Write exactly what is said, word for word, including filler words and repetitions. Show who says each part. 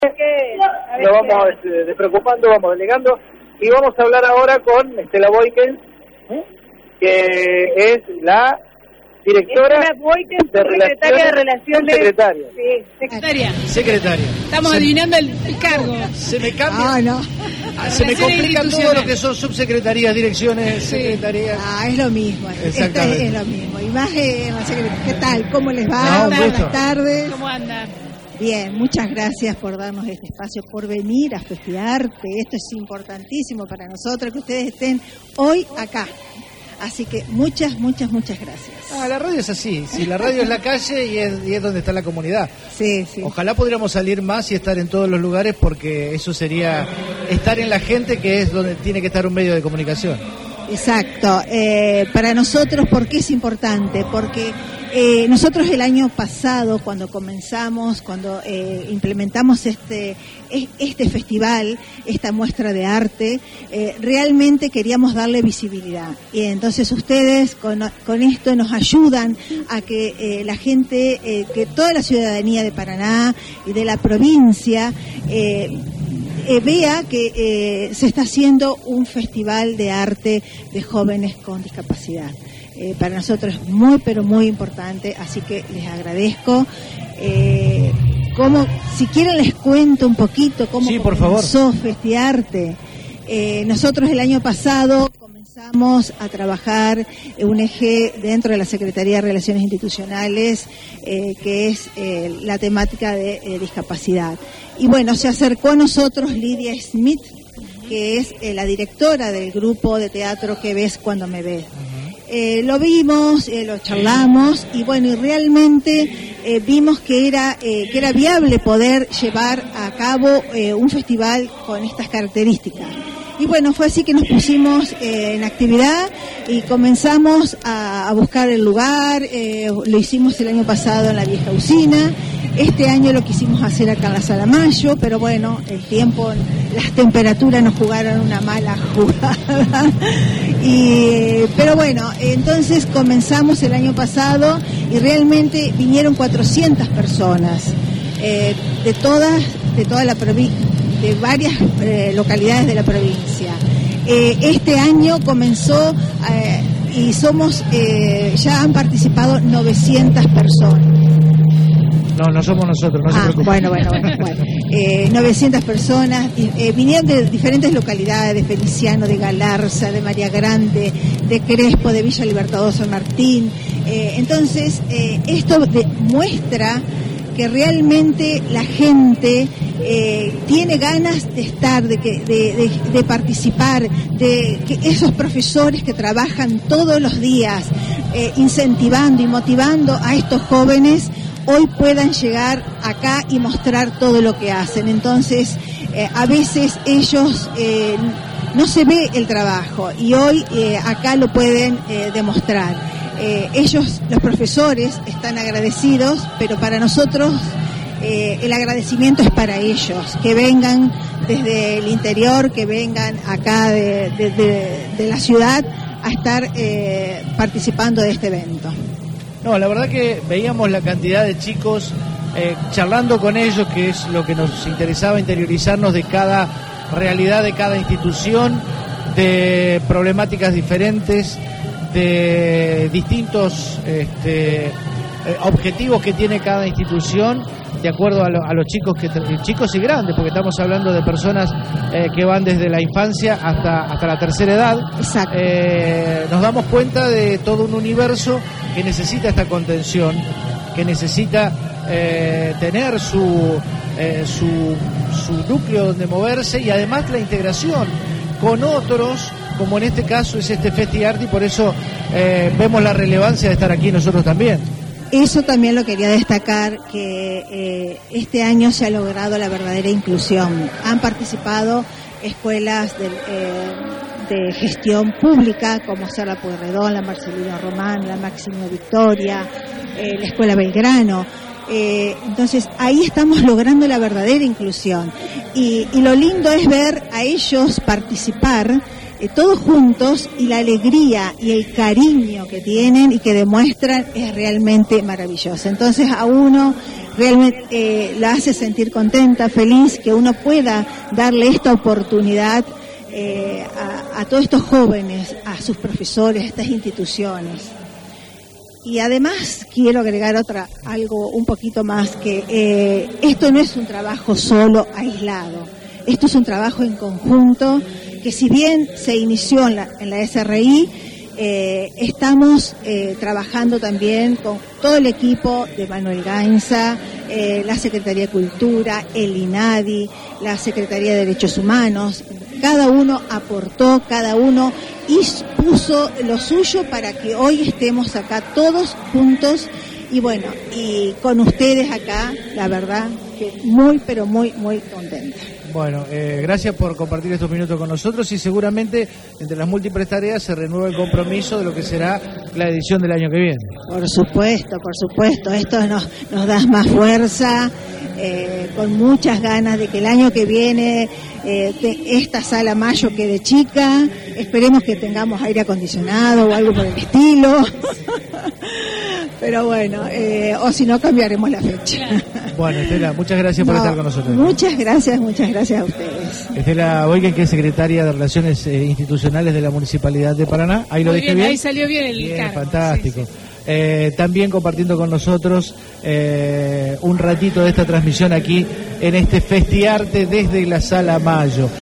Speaker 1: Lo vamos este, despreocupando, vamos delegando y vamos a hablar ahora con Estela Boykens, que es la directora
Speaker 2: Boykens,
Speaker 1: de
Speaker 2: secretaria de Relaciones.
Speaker 1: Secretaria.
Speaker 2: Sí, secretaria.
Speaker 3: Secretaria.
Speaker 2: Estamos
Speaker 3: se,
Speaker 2: adivinando el, el cargo.
Speaker 3: Se me cambia.
Speaker 4: Ah, no.
Speaker 3: Se me complica todo lo que son subsecretarías, direcciones,
Speaker 4: sí.
Speaker 3: secretarías.
Speaker 4: Ah, es lo mismo.
Speaker 3: Exactamente.
Speaker 4: Esto es, es lo mismo. Y más en la secretaría. ¿Qué tal? ¿Cómo les va?
Speaker 3: No,
Speaker 4: Buenas tardes.
Speaker 2: ¿Cómo andan?
Speaker 4: Bien, muchas gracias por darnos este espacio, por venir a festearte. Esto es importantísimo para nosotros, que ustedes estén hoy acá. Así que muchas, muchas, muchas gracias.
Speaker 3: Ah, la radio es así. Si la radio es la calle y es, y es donde está la comunidad.
Speaker 4: Sí, sí.
Speaker 3: Ojalá pudiéramos salir más y estar en todos los lugares, porque eso sería estar en la gente, que es donde tiene que estar un medio de comunicación.
Speaker 4: Exacto. Eh, para nosotros, ¿por qué es importante? Porque eh, nosotros el año pasado, cuando comenzamos, cuando eh, implementamos este este festival, esta muestra de arte, eh, realmente queríamos darle visibilidad. Y entonces ustedes con, con esto nos ayudan a que eh, la gente, eh, que toda la ciudadanía de Paraná y de la provincia, eh, Eh, vea que eh, se está haciendo un festival de arte de jóvenes con discapacidad. Eh, para nosotros es muy, pero muy importante, así que les agradezco. Eh, como, si quieren les cuento un poquito cómo
Speaker 3: sí, por
Speaker 4: comenzó Festiarte. Eh, nosotros el año pasado comenzamos a trabajar un eje dentro de la Secretaría de Relaciones Institucionales, eh, que es eh, la temática de eh, discapacidad. Y bueno, se acercó a nosotros Lidia Smith, que es eh, la directora del grupo de teatro Que Ves Cuando Me Ves. Eh, lo vimos, eh, lo charlamos y bueno, y realmente eh, vimos que era eh, que era viable poder llevar a cabo eh, un festival con estas características. Y bueno, fue así que nos pusimos eh, en actividad y comenzamos a, a buscar el lugar. Eh, lo hicimos el año pasado en la vieja usina. Este año lo quisimos hacer acá en la Sala Mayo, pero bueno, el tiempo, las temperaturas nos jugaron una mala jugada. y, pero bueno, entonces comenzamos el año pasado y realmente vinieron cuatrocientas personas eh, de todas, de toda la provincia, de varias eh, localidades de la provincia. Eh, este año comenzó eh, y somos, eh, ya han participado novecientas personas.
Speaker 3: No, no somos nosotros, no
Speaker 4: ah,
Speaker 3: se preocupen.
Speaker 4: Bueno, bueno, bueno. bueno. Eh, novecientas personas, eh, vinieron de diferentes localidades, de Feliciano, de Galarza, de María Grande, de Crespo, de Villa Libertador, San Martín. Eh, entonces, eh, esto demuestra que realmente la gente eh, tiene ganas de estar, de, que, de, de, de participar, de que esos profesores que trabajan todos los días eh, incentivando y motivando a estos jóvenes hoy puedan llegar acá y mostrar todo lo que hacen. Entonces, eh, a veces ellos eh, no se ve el trabajo y hoy eh, acá lo pueden eh, demostrar. Eh, ellos, los profesores, están agradecidos, pero para nosotros eh, el agradecimiento es para ellos, que vengan desde el interior, que vengan acá de, de, de, de la ciudad a estar eh, participando de este evento.
Speaker 3: No, la verdad que veíamos la cantidad de chicos eh, charlando con ellos, que es lo que nos interesaba, interiorizarnos de cada realidad, de cada institución, de problemáticas diferentes, de distintos este, eh, objetivos que tiene cada institución, de acuerdo a, lo, a los chicos que chicos y grandes, porque estamos hablando de personas eh, que van desde la infancia hasta hasta la tercera edad.
Speaker 4: Exacto.
Speaker 3: Eh, nos damos cuenta de todo un universo que necesita esta contención, que necesita eh, tener su, eh, su su núcleo donde moverse y además la integración con otros, como en este caso es este Festiarte, y por eso eh, vemos la relevancia de estar aquí nosotros también.
Speaker 4: Eso también lo quería destacar, que eh, este año se ha logrado la verdadera inclusión. Han participado escuelas de, eh, de gestión pública, como ser la Pueyrredón, la Marcelino Román, la Máximo Victoria, eh, la Escuela Belgrano. Eh, entonces ahí estamos logrando la verdadera inclusión. Y, y lo lindo es ver a ellos participar eh, todos juntos, y la alegría y el cariño que tienen y que demuestran es realmente maravillosa. Entonces a uno realmente eh, la hace sentir contenta, feliz, que uno pueda darle esta oportunidad eh, a, a todos estos jóvenes, a sus profesores, a estas instituciones. Y además quiero agregar otra algo un poquito más, que eh, esto no es un trabajo solo, aislado. Esto es un trabajo en conjunto, que si bien se inició en la, en la S R I, eh, estamos eh, trabajando también con todo el equipo de Manuel Gainza, eh, la Secretaría de Cultura, el INADI, la Secretaría de Derechos Humanos. Cada uno aportó, cada uno puso lo suyo para que hoy estemos acá todos juntos. Y bueno, y con ustedes acá, la verdad que muy, pero muy, muy contenta.
Speaker 3: Bueno, eh, gracias por compartir estos minutos con nosotros, y seguramente entre las múltiples tareas se renueva el compromiso de lo que será la edición del año que viene.
Speaker 4: Por supuesto, por supuesto, esto nos, nos da más fuerza, eh, con muchas ganas de que el año que viene eh, esta sala Mayo quede chica, esperemos que tengamos aire acondicionado o algo por el estilo. Pero bueno, eh, o si no, cambiaremos la fecha.
Speaker 3: Bueno, Estela, muchas gracias por
Speaker 4: no,
Speaker 3: estar con nosotros.
Speaker 4: Muchas gracias, muchas gracias a ustedes.
Speaker 3: Estela Boyken, que es secretaria de Relaciones eh, Institucionales de la Municipalidad de Paraná. Ahí lo
Speaker 2: Muy
Speaker 3: dije
Speaker 2: bien,
Speaker 3: bien.
Speaker 2: ahí salió bien el
Speaker 3: Bien,
Speaker 2: cargo.
Speaker 3: fantástico.
Speaker 2: Sí, sí.
Speaker 3: Eh, también compartiendo con nosotros eh, un ratito de esta transmisión aquí en este Festiarte desde la Sala Mayo.